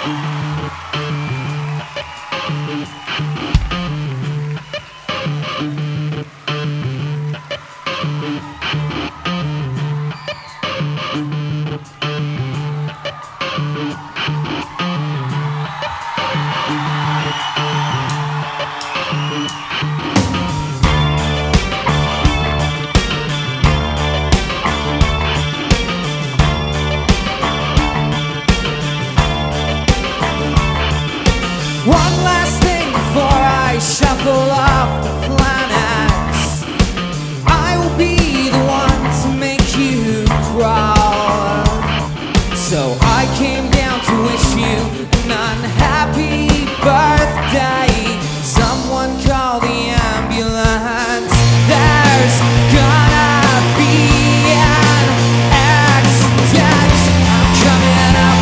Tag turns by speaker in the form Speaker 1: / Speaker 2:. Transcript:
Speaker 1: One last thing before I shuffle off the planets. I will be the one to make you crawl. So I came down to wish you an unhappy birthday.